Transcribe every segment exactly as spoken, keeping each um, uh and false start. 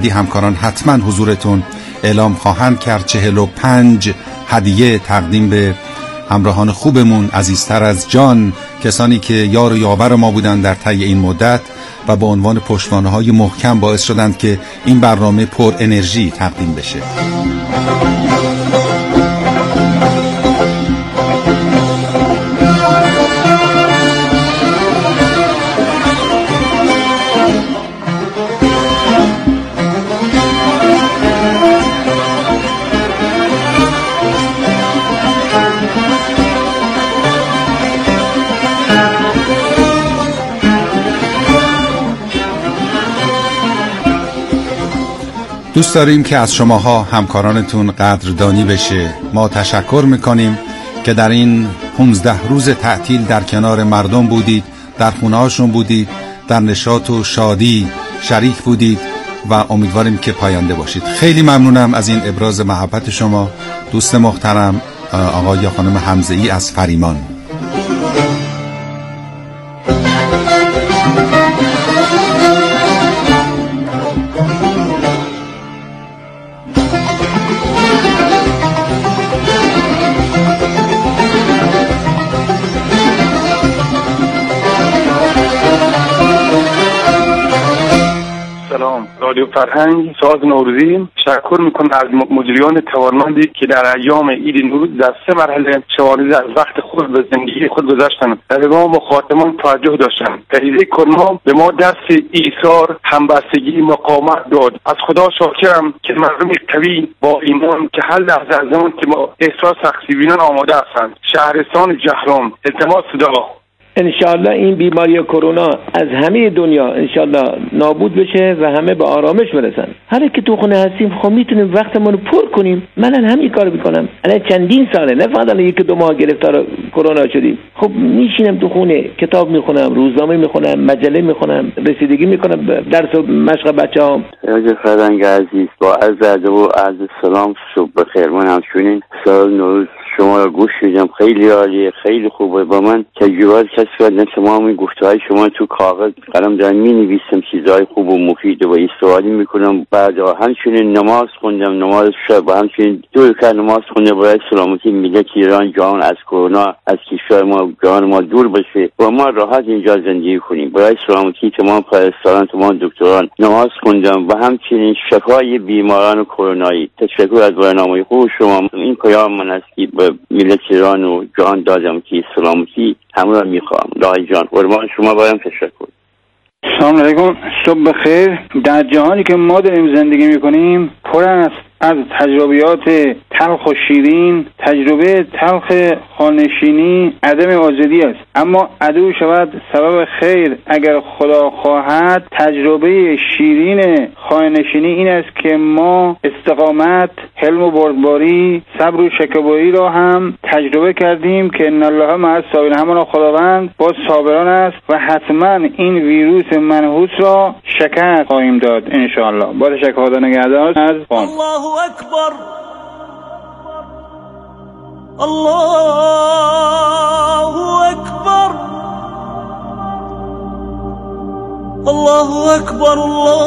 دی همکاران حتما حضورتون اعلام خواهند کرد. چهل و پنج هدیه تقدیم به همراهان خوبمون، عزیزتر از جان، کسانی که یار و یاور ما بودن در طی این مدت و به عنوان پشتوانه‌های محکم باعث شدند که این برنامه پر انرژی تقدیم بشه. دوست داریم که از شماها همکارانتون قدردانی بشه. ما تشکر میکنیم که در این پانزده روز تعطیل در کنار مردم بودید، در خونه هاشون بودید، در نشاط و شادی شریک بودید و امیدواریم که پاینده باشید. خیلی ممنونم از این ابراز محبت شما دوست محترم آقای یا خانم حمزه‌ای از فریمان. رادیو فرهنگ ساز نوروزی تشکر میکنم از مجریان توانمندی که در ایام عید نوروز در سه مرحله شواریز از وقت خود به زندگی خود گذاشتند و ما مخاطبان توجه داشتند. فریضه کرونا به ما درس ایثار، همبستگی، مقاومت داد. از خدا شاکرم که مردم قوی با ایمان که هر لحظه از زمان که ما احساس سختگیران آماده هستند. شهرستان جهرم التماس دعا. انشالله این بیماری کرونا از همه دنیا انشالله نابود بشه و همه به آرامش برسن. هر کی تو خونه هستیم خب میتونیم وقتمون رو پر کنیم. من الان همین کارو میکنم. الان چندین ساله، نه فقط الان یک دو ماه گرفتار کرونا شدیم. خب میشینم تو خونه کتاب میخونم، روزنامه میخونم، مجله میخونم، رسیدگی میکنم درس و مشق بچه‌هام. رادیو فرهنگ عزیز با عرض ادب و عرض سلام، صبح بخیر. من همچنین سال نوروز شما رو گوش میدم، خیلی عالیه، خیلی خوبه. با من تجربه کسب کردم، تمام این گفته‌های شما تو کاغذ قلم دارم می‌نویسم، چیزای خوب و مفید و استفاده میکنم. بعدا همچنین نماز خوندم، نماز شب، و همچنین دو رکعت نماز خوندم برای سلامتی ملت ایران، جهان از کرونا، از کشور ما، جهان ما دور بشه و ما راحت اینجا زندگی کنیم. برای سلامتی تمام پرستاران، تمام دکتران نماز خوندم و همچنین شفای بیماران کرونایی. تشکر از برنامه خوب شما. این پیام من است که ملت ایران و جهان دادم که سلامتی همه را میخوام. لای جان قربان شما، باید تشکر. سلام علیکم، صبح بخیر. در جهانی که ما داریم زندگی میکنیم پر است از تجربیات تلخ و شیرین. تجربه تلخ خانشینی عدم آزادی است، اما عدو شود سبب خیر اگر خدا خواهد. تجربه شیرین خانشینی این است که ما استقامت، حلم و بردباری، صبر و شکیبایی را هم تجربه کردیم که ان الله مع الصابرین. همان خداوند با صابران است و حتما این ویروس منحوس را شکست خواهیم داد ان شاء الله. با تشکر، خدا نگهدار. از قم. الله اکبر، الله اکبر، الله اکبر،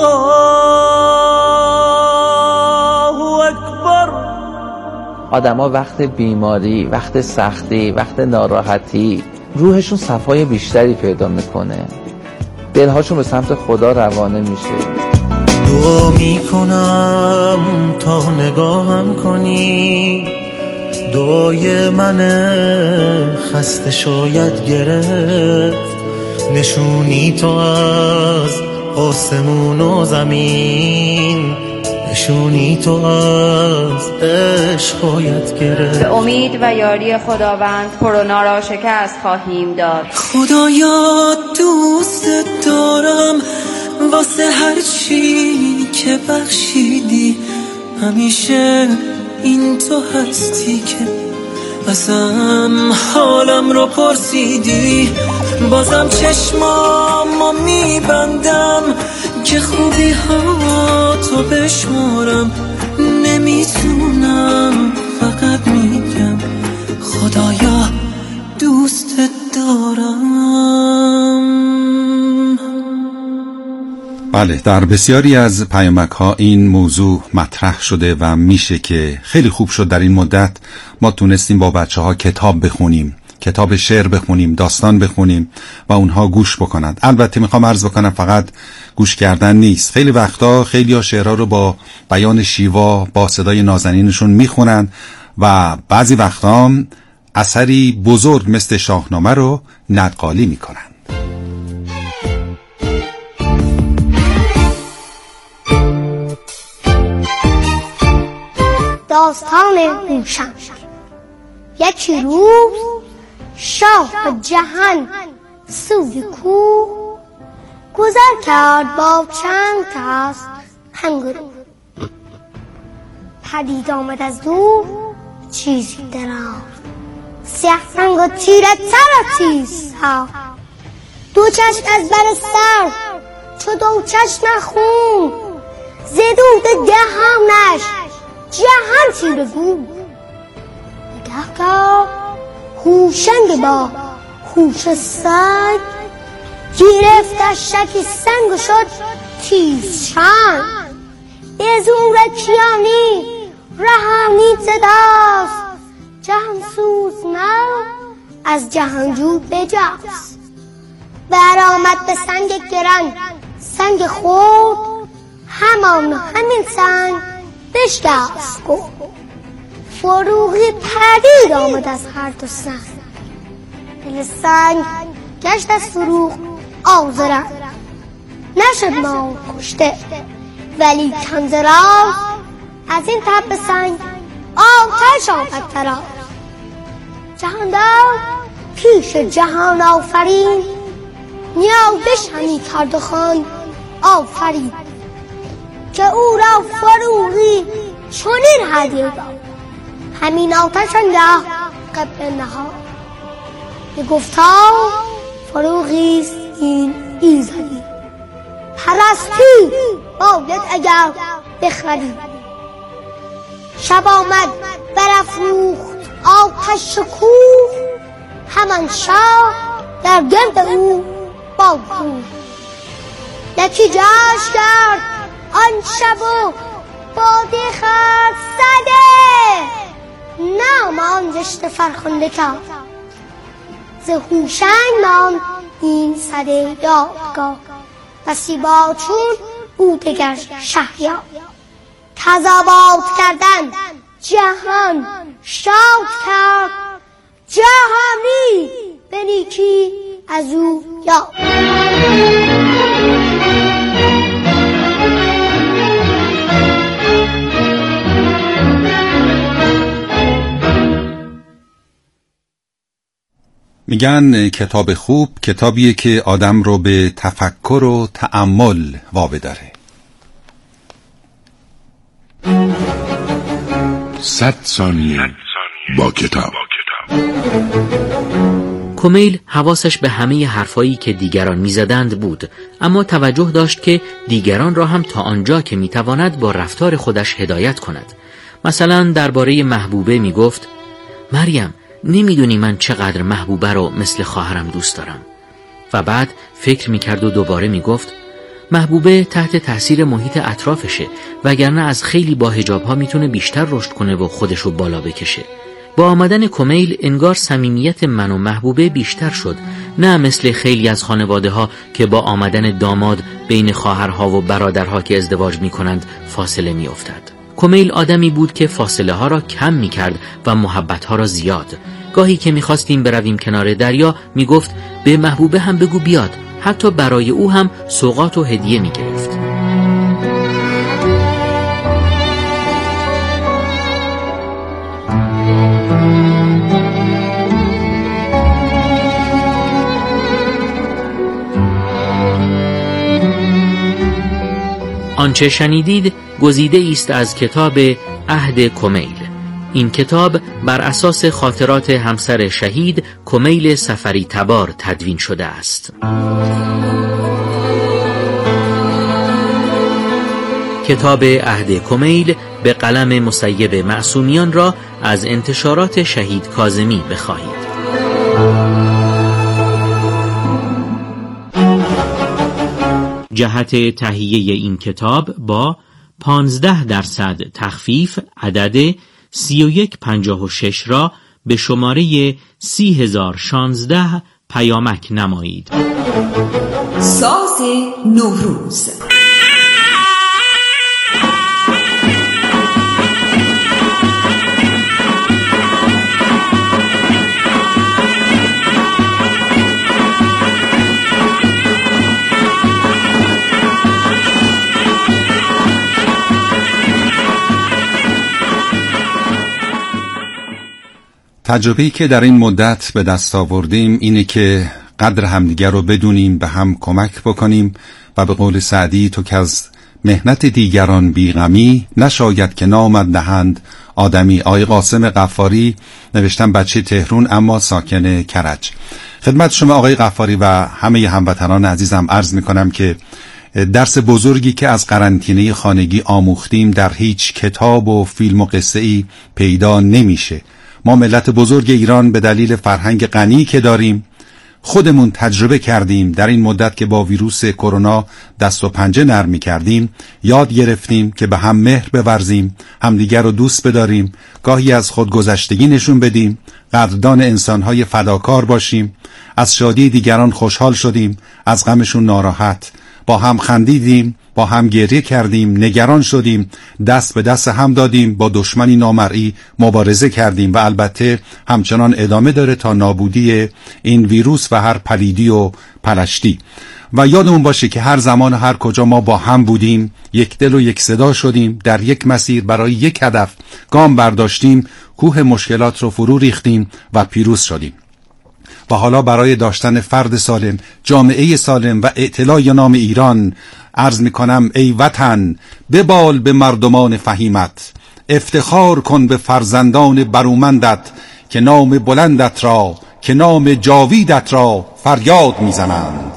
الله اکبر. آدما وقت بیماری، وقت سختی، وقت ناراحتی روحشون صفای بیشتری پیدا میکنه، دلهاشون به سمت خدا روانه میشه. دعا میکنم تا نگاهم کنی، دعای من خسته شاید گرفت، نشونی تو از آسمون و زمین، نشونی تو از عشق باید گرفت. به امید و یاری خداوند کرونا را شکست خواهیم داد. خدایا دوست دارم واسه هر چی که بخشیدی، همیشه این تو هستی که ازم حالم رو پرسیدی. بازم چشمامو میبندم که خوبی ها تو بشمارم، نمیتونم فقط میگم خدایا دوست دارم. بله، در بسیاری از پیامک ها این موضوع مطرح شده و میشه که خیلی خوب شد در این مدت ما تونستیم با بچه ها کتاب بخونیم، کتاب شعر بخونیم، داستان بخونیم و اونها گوش بکنند. البته میخوام عرض بکنم فقط گوش کردن نیست، خیلی وقتا خیلی ها شعرها رو با بیان شیوا با صدای نازنینشون میخونند و بعضی وقتا هم اثری بزرگ مثل شاهنامه رو نقالی میکنند. داستان هوشنگ. یکی روز شاه جهان سوی کوه گذر کرد با چند تا هنگرو. پدید آمد از دور چیزی دراز، سیاه رنگ و تیره تر و تیز ها، دو چشم از بر سر چو دو چشم خون، زدود دهانش جهان تیره گون. نگاه کرد هوشنگ با هوش سنگ، گرفتش شکی سنگ و شد تیز چنگ. به زور کیانی رهانی زداست، جهان سوز نو از جهانجو بجاست. برآمد به سنگ گران سنگ خورد، همان همین سنگ بشکست گفت. فروغی پدید آمد از هر دو سنگ، دل سنگ گشت از فروغ آزرنگ. نشد ما کشته ولی کنزراز، از این تب سنگ آتش آمد فراز. جهاندار پیش جهان آفرین، نیازش همی کرد و خواند آفرین. که او را فروغی چنین هدیه داد، همین آتش انده قبل نهاد. بگفتا فروغیست این ایزدی، پرستی باید اگر بخردی. شب آمد برافروخت آتش کوه، همان شاه در گرد او با کوه. یکی جشن کرد آن شب و باده خرد زده، نام آن زشت فرخنده کرد. ز هوشنگ ماند این سده یادگاه، بسی با چون او دگر شهریار. تزاباد کردن جهان شاد کرد، جهانی به نیکی از او یاد. میگن کتاب خوب کتابیه که آدم رو به تفکر و تأمل وابداره. صد ثانیه با کتاب. کمیل حواسش به همه حرفایی که دیگران میزدند بود، اما توجه داشت که دیگران را هم تا آنجا که میتواند با رفتار خودش هدایت کند. مثلا درباره محبوبه میگفت: مریم، نمیدونی من چقدر محبوبه رو مثل خواهرم دوست دارم. و بعد فکر میکرد و دوباره میگفت: محبوبه تحت تاثیر محیط اطرافشه، وگرنه از خیلی با حجابها میتونه بیشتر رشد کنه و خودشو بالا بکشه. با آمدن کمیل انگار صمیمیت من و محبوبه بیشتر شد، نه مثل خیلی از خانواده ها که با آمدن داماد بین خواهرها و برادرها که ازدواج میکنند فاصله میافتد. کمیل آدمی بود که فاصله ها را کم میکرد و محبت ها را زیاد. گاهی که میخواستیم برویم کنار دریا میگفت: به محبوبه هم بگو بیاد. حتی برای او هم سوغات و هدیه میگرفت. آنچه شنیدید گزیده است از کتاب عهد کمیل. این کتاب بر اساس خاطرات همسر شهید کمیل سفری تبار تدوین شده است. کتاب عهد کمیل به قلم مسیب معصومیان را از انتشارات شهید کاظمی بخواهید. جهت تهیه این کتاب با پانزده درصد تخفیف عدد سی و یک پنجاه و شش را به شماره سی هزار و شانزده پیامک نمایید. ساز نوروز. تجربه‌ای که در این مدت به دست آوردیم اینه که قدر همدیگر رو بدونیم، به هم کمک بکنیم و به قول سعدی تو که از مهنت دیگران بیغمی نشاید که نامد دهند آدمی. آقای قاسم غفاری نوشتن بچه تهرون اما ساکن کرج. خدمت شما آقای غفاری و همه هموطنان عزیزم عرض میکنم که درس بزرگی که از قرنطینه خانگی آموختیم در هیچ کتاب و فیلم و قصه ای پیدا نمیشه. ما ملت بزرگ ایران به دلیل فرهنگ غنی که داریم خودمون تجربه کردیم، در این مدت که با ویروس کرونا دست و پنجه نرم می‌کردیم یاد گرفتیم که به هم مهر بورزیم، همدیگر رو دوست بداریم، گاهی از خودگذشتگی نشون بدیم، قدردان انسان‌های فداکار باشیم، از شادی دیگران خوشحال شدیم، از غمشون ناراحت، با هم خندیدیم، با هم گریه کردیم، نگران شدیم، دست به دست هم دادیم، با دشمنی نامرئی مبارزه کردیم و البته همچنان ادامه داره تا نابودی این ویروس و هر پلیدی و پلشتی. و یادمون باشه که هر زمان و هر کجا ما با هم بودیم، یک دل و یک صدا شدیم، در یک مسیر برای یک هدف گام برداشتیم، کوه مشکلات رو فرو ریختیم و پیروز شدیم. و حالا برای داشتن فرد سالم، جامعه سالم و اعتلاء نام ایران عرض میکنم ای وطن ببال به مردمان فهیمت، افتخار کن به فرزندان برومندت که نام بلندت را، که نام جاویدت را فریاد میزنند.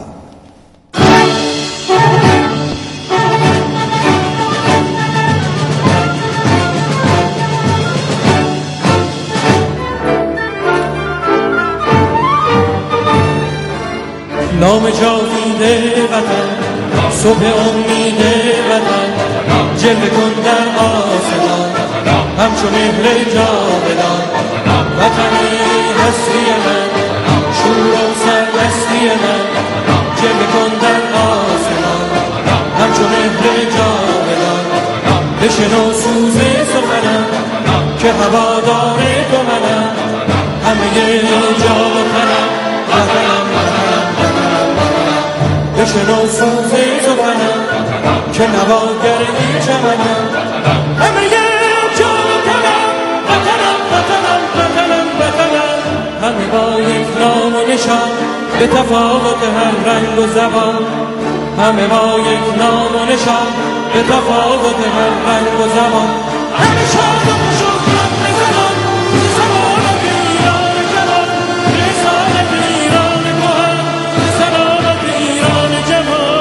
نام جاوید وطن، صبح امید وطن، جلوه کن در آسمان همچون مهر جاودان. وطن هستی من، شور و سرمستی من، جلوه کن در آسمان همچون مهر جاودان. بشنو سوز سخنم که هوادار تو منم، همه جا و تنم وطنم وطنم وطنم وطنم. بشنو سوز سخنم که نواگر این چمنم، همه جا و تنم وطنم وطنم وطنم وطنم. همه با یک نام و نشان به تفاوت هر رنگ و زبان، همه با یک نام و نشان به تفاوت هر رنگ و زبان. همه شاد و خوشحال بزنان سلامت ایران جوان، رسالت ایران کهن، سلامت ایران جوان.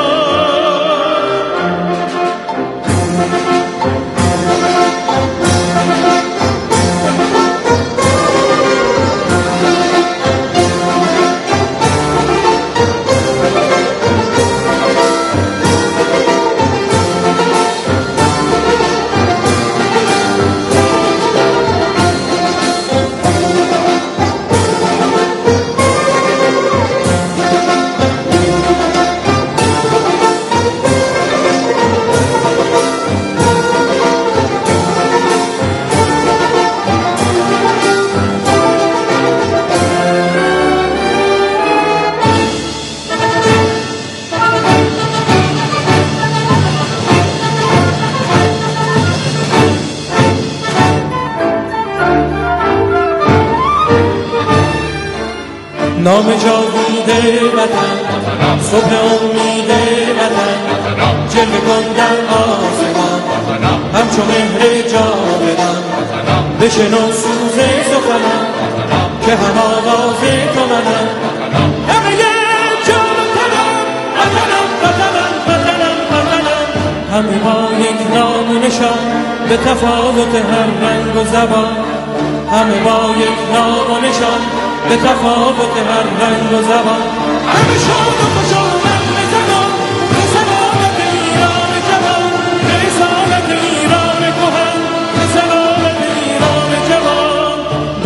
نام جاوید وطن، صبح امید وطن، جلوه کن در آسمان همچون مهر جاودان. بشنو سوز سخنم که هم آواز تو منم، همه جا و تنم وطنم وطنم وطنم وطنم. همه با یک نام و نشان به تفاوت هر رنگ و زبان، همه با یک نام و نشان به تفاوت هر رنگ و زبان. همه شاد و خوشحال بزنان به سلامت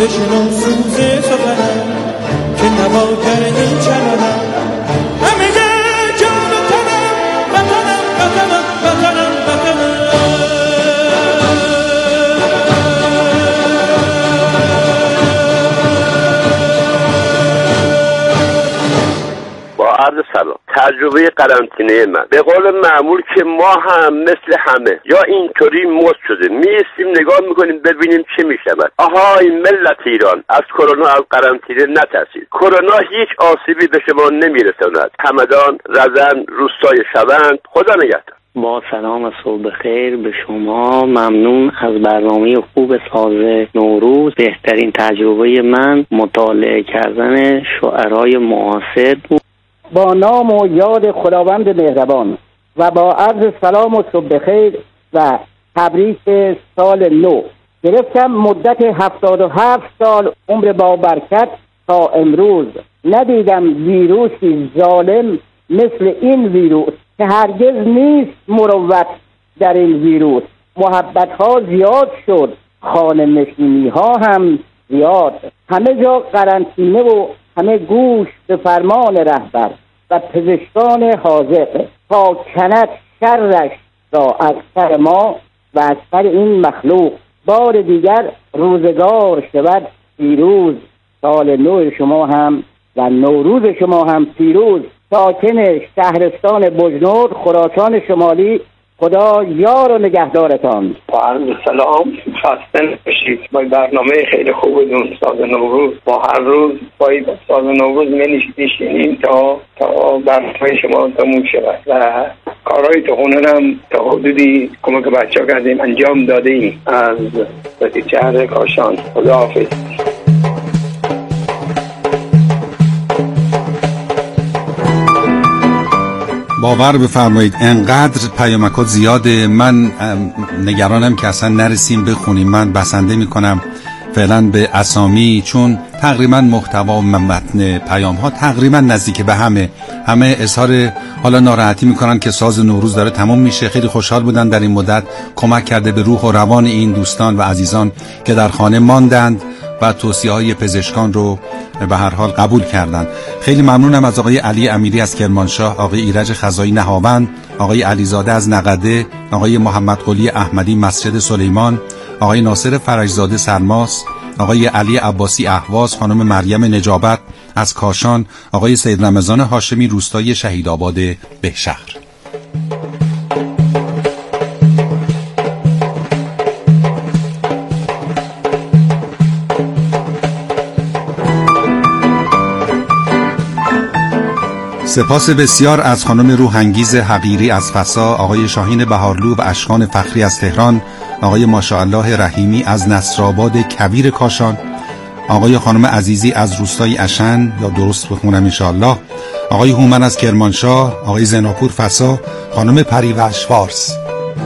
بشنو سوز سخنم که نواگر این چمنم همه جان و تنم وطنم وطنم وطنم وطنم. با عرض سلام. تجربه قرنطینه من به قول معمول که ما هم مثل همه یا اینطوری مست شده میستیم نگاه میکنیم ببینیم چه میشود. آهای ملت ایران، از کرونا از قرنطینه نترسید. کرونا هیچ آسیبی به شما نمیرساند. همدان، رزن، روستای شوند. خدا نگهدار. با سلام صبح بخیر به شما. ممنون از برنامه خوب ساز نوروز. بهترین تجربه من مطالعه کردن شعرهای معاصر بود. با نام و یاد خداوند مهربان و با عرض سلام و صبح بخیر و تبریک سال نو. گرفتم مدت هفتاد و هفت سال عمر با برکت تا امروز ندیدم ویروسی ظالم مثل این ویروس که هرگز نیست مروت در این ویروس. محبت ها زیاد شد، خانه نشینی ها هم زیاد، همه جا قرنطینه و همه گوش به فرمان رهبر و پزشکان حاذق تا کند شرش را از سر ما و از سر این مخلوق. بار دیگر روزگار شود پیروز. سال نو شما هم و نوروز شما هم پیروز. ساکن شهرستان بجنورد خراسان شمالی، خدا یار و نگهدارتان. با عرض سلام، خسته نباشید. با برنامه خیلی خوبتون ساز نوروز. با هر روز با ساز نوروز می‌نشینیم تا تا برنامه شما تموم شود و کارهای تو خونه هم تا حدودی کمک بچه‌ها کردیم انجام دادیم. از بسیار کاشان. خداحافظ. باور بفرمایید انقدر پیامکات زیاده، من نگرانم که اصلا نرسیم بخونیم. من بسنده میکنم فعلا به اسامی، چون تقریبا محتوا و متن پیام ها تقریبا نزدیک به همه همه اظهار حالا ناراحتی میکنن که ساز نوروز داره تمام میشه. خیلی خوشحال بودن در این مدت کمک کرده به روح و روان این دوستان و عزیزان که در خانه ماندند و توصیه های پزشکان رو به هر حال قبول کردند. خیلی ممنونم از آقای علی امیری از کرمانشاه، آقای ایرج خزایی نهاوند، آقای علیزاده از نقده، آقای محمد قلی احمدی مسجد سلیمان، آقای ناصر فرجزاده سرماس، آقای علی عباسی اهواز، خانم مریم نجابت از کاشان، آقای سید رمضان هاشمی روستای شهیدآباد بهشهر. سپاس بسیار از خانم روحانگیز حقیری از فسا، آقای شاهین بهارلو و اشکان فخری از تهران، آقای ماشاءالله رحیمی از نصرآباد کویر کاشان، آقای خانم عزیزی از روستای اشن یا درست بخونم انشاءالله، آقای هومن از کرمانشاه، آقای زناپور فسا، خانم پریوش فارس.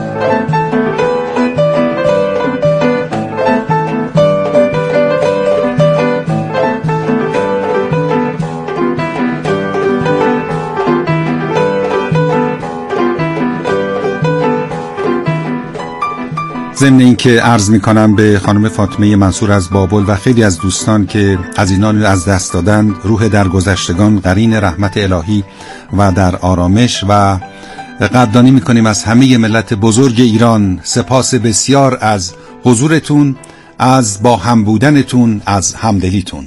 ضمن این که عرض می کنم به خانم فاطمه منصور از بابل و خیلی از دوستان که از اینان از دست دادن، روح درگذشتگان قرین رحمت الهی و در آرامش و قدردانی می کنیم از همه ملت بزرگ ایران. سپاس بسیار از حضورتون، از با هم بودنتون، از همدلیتون.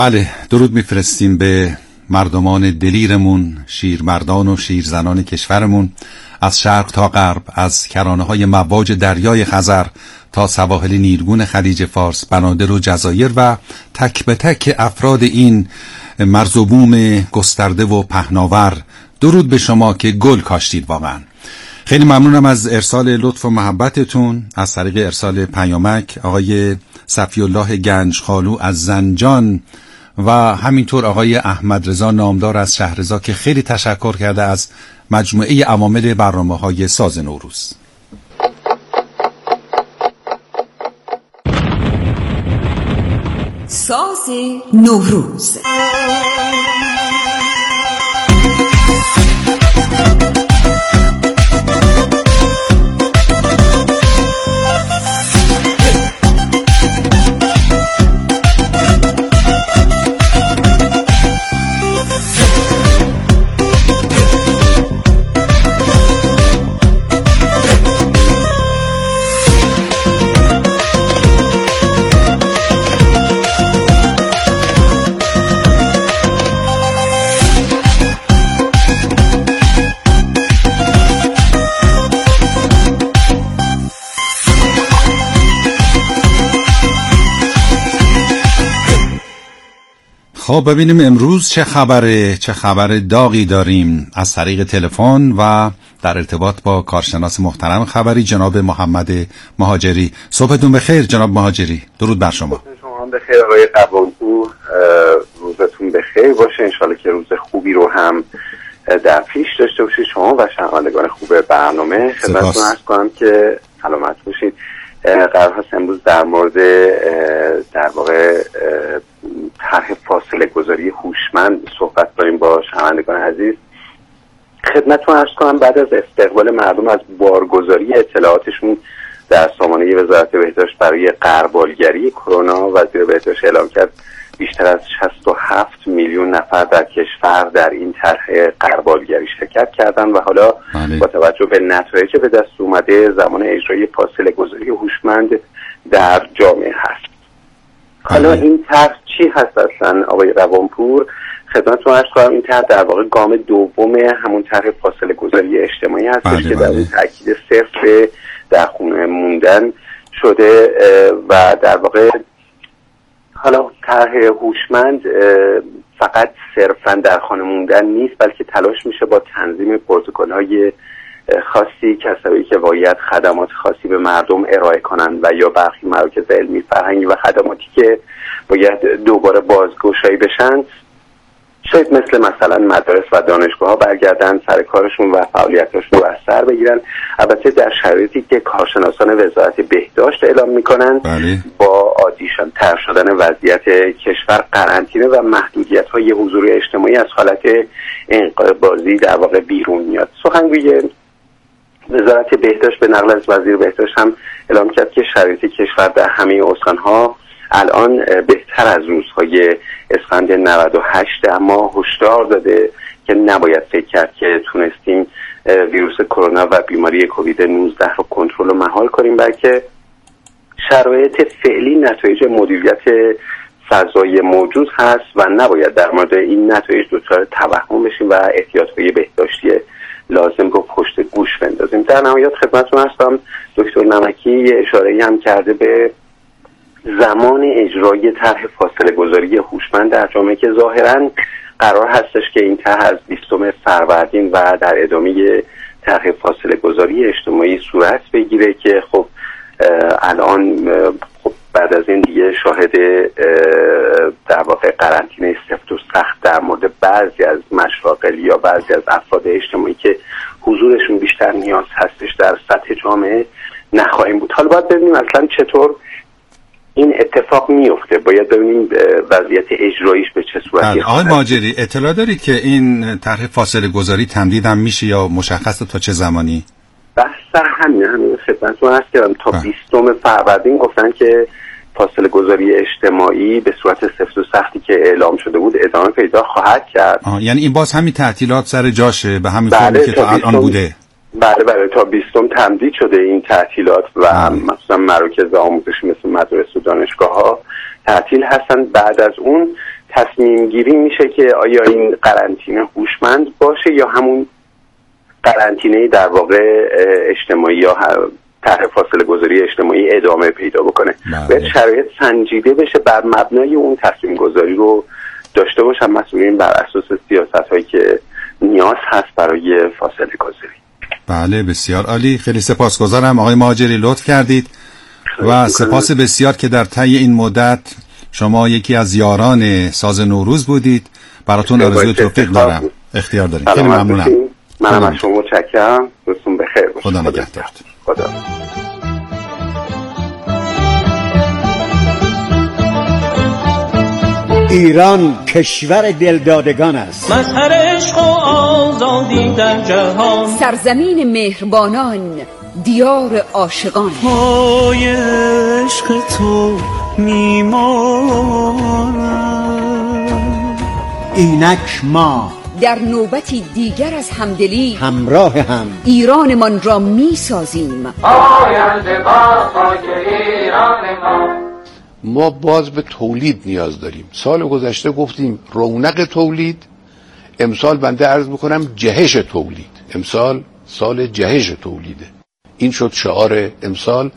بله، درود میفرستیم به مردمان دلیرمون، شیرمردان و شیرزنان کشورمون، از شرق تا غرب، از کرانه های مواج دریای خزر تا سواحل نیرگون خلیج فارس، بنادر و جزایر و تک به تک افراد این مرز و بوم گسترده و پهناور. درود به شما که گل کاشتید. واقعا خیلی ممنونم از ارسال لطف و محبتتون، از طریق ارسال پیامک آقای صفی الله گنجخالو از زنجان و همینطور آقای احمد رضا نامدار از شهرزا که خیلی تشکر کرده از مجموعه عوامل برنامه‌های ساز نوروز. ساز نوروز. خب ببینیم امروز چه خبره، چه خبر داغی داریم از طریق تلفن و در ارتباط با کارشناس محترم خبری جناب محمد مهاجری. صبحتون بخیر جناب مهاجری، درود بر شما. شما بخیر آقای قوانپور، روزتون بخیر باشه، انشالله که روز خوبی رو هم در پیش داشته باشید شما و شنوندگان خوب برنامه. خدمتتون عرض کنم که سلامت باشید. قرار هست امروز در مورد در واقع طرح فاصله گذاری هوشمند صحبت کنیم با شنوندگان عزیز. خدمتتون عرض کنم بعد از استقبال مردم از بارگذاری اطلاعاتشون در سامانه وزارت بهداشت برای غربالگری کرونا، وزیر بهداشت اعلام کرد بیشتر از شصت و هفت میلیون نفر در کشور در این طرح غربالگری شرکت کردن و حالا بله. با توجه به نتایج به دست اومده زمان اجرای فاصله گذاری هوشمند در جامعه هست. بله. حالا این طرح چی هست اصلا آقای قوانپور؟ خدمتتون عرض کنم این طرح در واقع گام دوم همون طرح فاصله گذاری اجتماعی هستش بله که بله. در اون تاکید صرف به در خونه موندن شده و در واقع حالا طرح هوشمند فقط صرفا در خانه موندن نیست، بلکه تلاش میشه با تنظیم پروتکل‌های خاصی کسایی که باید خدمات خاصی به مردم ارائه کنند و یا برخی مراکز علمی فرهنگی و خدماتی که باید دوباره بازگشایی بشن، شاید مثل مثلا مدارس و دانشگاه ها برگردن سر کارشون و فعالیتاشون رو از سر بگیرن، البته در شرایطی که کارشناسان وزارت بهداشت اعلام میکنن بله. با عادیشان تر شدن وضعیت کشور قرنطینه و محدودیت های حضور اجتماعی از حالت انقباضی در واقع بیرون میاد. سخنگوی وزارت بهداشت به نقل از وزیر بهداشت هم اعلام کرد که شرایط کشور در همه استانها الان بهتر از روزهای اسفند نود و هشت، اما هشدار داده که نباید فکر کرد که تونستیم ویروس کرونا و بیماری کووید نوزده رو کنترل و مهار کنیم، بلکه شرایط فعلی نتایج مدیریت فضای موجود هست و نباید در مورد این نتایج دچار توهم بشیم و احتیاطهای بهداشتی لازم رو پشت گوش بندازیم. در نهایت خدمتتون هستم دکتر نمکی اشاره‌ای هم کرده به زمان اجرای طرح فاصله گذاری هوشمند در جامعه که ظاهراً قرار هستش که این طرح از بیستم فروردین و در ادامه طرح فاصله گذاری اجتماعی صورت بگیره که خب الان خب بعد از این دیگه شاهد در واقع قرنطینه سفت و سخت در مورد بعضی از مشاغل یا بعضی از افراد اجتماعی که حضورشون بیشتر نیاز هستش در سطح جامعه نخواهیم بود. حالا باید ببینیم اصلا چطور این اتفاق میفته، باید ببینیم وضعیت اجراییش به چه صورتی. آقای مهاجری اطلاع دارید که این طرح فاصله گذاری تمدید هم میشه یا مشخصه تا چه زمانی؟ بحث سر همین همین خدمتتون هست کردم تا بیستم فروردین گفتن که فاصله گذاری اجتماعی به صورت سفت و سختی که اعلام شده بود ادامه پیدا خواهد کرد. آه یعنی این باز همین تعطیلات سر جاشه به همین فرمی که تا الان بوده. بله بله تا بیستم تمدید شده این تعطیلات و مثلا مراکز آموزشی مثل مدارس و دانشگاه ها تعطیل هستن. بعد از اون تصمیم گیری میشه که آیا این قرنطینه هوشمند باشه یا همون قرنطینه در واقع اجتماعی یا طرح فاصله گذاری اجتماعی ادامه پیدا بکنه. باید شرایط سنجیده بشه، بر مبنای اون تصمیم گذاری رو داشته باشن مسئولین بر اساس سیاست هایی که نیاز هست برای فاصله گذاری. بله بسیار عالی، خیلی سپاسگزارم آقای مهاجری، لطف کردید و سپاس بسیار که در طی این مدت شما یکی از یاران ساز نوروز بودید. براتون آرزوی توفیق دارم. اختیار دارید. خیلی ممنونم. منم از شما متشکرم. روزتون بخیر باشه. خدا نگهدار. خدا. ایران کشور دلدادگان است. مظهر عشق و آزادی در جهان، سرزمین مهربانان، دیار عاشقان. پای عشق تو میمانم. اینک ما در نوبتی دیگر از همدلی همراه هم ایرانمان را می سازیم. آینده با خاک ایران ما. ما باز به تولید نیاز داریم. سال گذشته گفتیم رونق تولید، امسال بنده عرض میکنم جهش تولید. امسال سال جهش تولیده. این شد شعار امسال.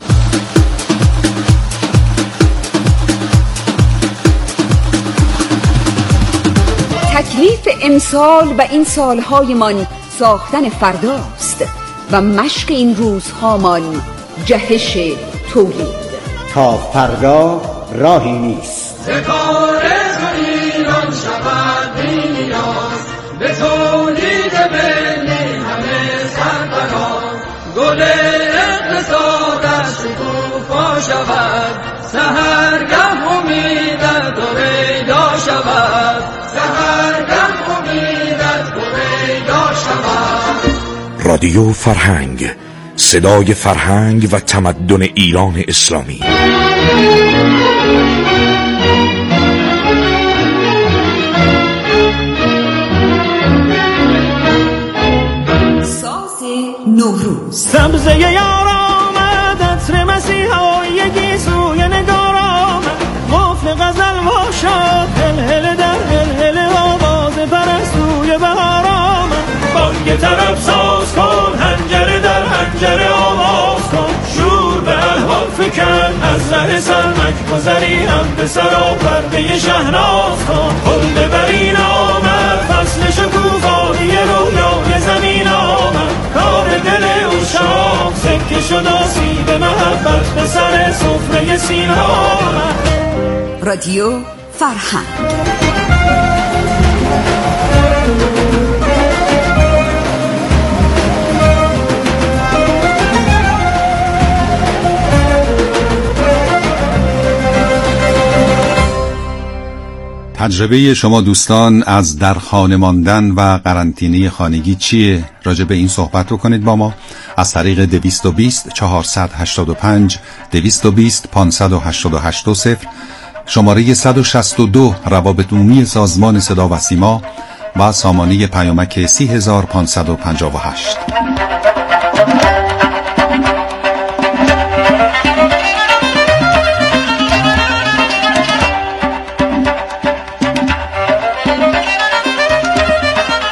تکلیف امسال و این سالهایمان ساختن فرداست و مشق این روزهامان جهش تولید. تا فردا راهی نیست. کار ایران شود بی‌نیاز، به تولید ملی همه سرفراز. گل اقتصادش شکوفا شود، سحرگه امیدت و پیدا شود. سحرگه امیدت و پیدا شود. رادیو فرهنگ، صدای فرهنگ و تمدن ایران اسلامی. ساز نوروز. سبزه یار آمد، عطر مسیحایی گیسوی نگار آمد. قفل غزل وا شد، هلهله در هلهله آواز پرستوی بهار آمد. بانگ طرب ساز کن، هنجره در هنجره آواز کن. شور به الحان فکن، از ره سرمک گذری هم به سرا پرده شهناز کن. خلد برین آمد، فصل شکوفایی رویای زمین آمد. کار دل اوشام سکه شد آسیب محبت، به سر سفره سین آمد. رادیو فرهنگ. تجربه شما دوستان از در خانه ماندن و قرنطینه خانگی چیه؟ راجع به این صحبت رو کنید با ما از طریق دویست و بیست چهارصد و هشتاد و پنج دویست و بیست پانصد و هشتاد و هشت صفر، شماره صد و شصت و دو روابط عمومی سازمان صدا و سیما و سامانه پیامک سی هزار و پانصد و پنجاه و هشت.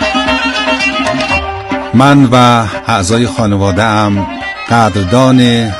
من و اعضای خانواده ام قدردان